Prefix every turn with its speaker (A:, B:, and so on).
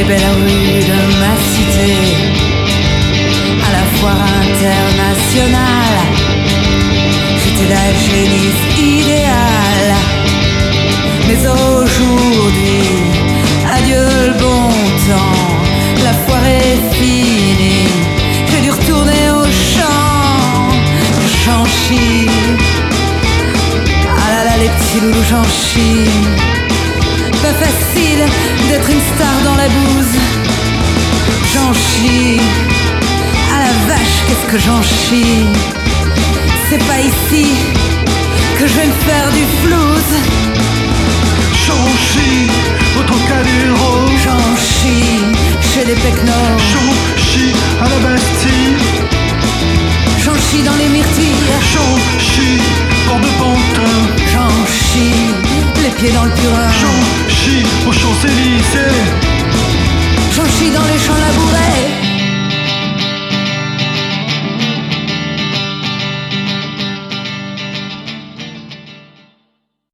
A: les belles rues de ma cité, à la foire internationale. J'étais la génisse idéale. Mais aujourd'hui, adieu le bon temps, la foire est finie. J'ai dû retourner au champ. J'en chie. Ah là là les petits loulous, j'en chie. Pas facile d'être une star dans la bouse. J'en chie. Ah la vache, qu'est-ce que j'en chie. C'est pas ici que je vais me faire du flouze.
B: J'en chie au Trocadéro.
A: J'en chie chez les pecnos.
B: J'en chie à la Bastille.
A: J'en chie dans les myrtilles.
B: J'en chie hors de Pantin.
A: J'en chie les pieds dans le purin.
B: J'en chie aux Champs-Élysées.
A: J'en chie dans les champs laboureaux.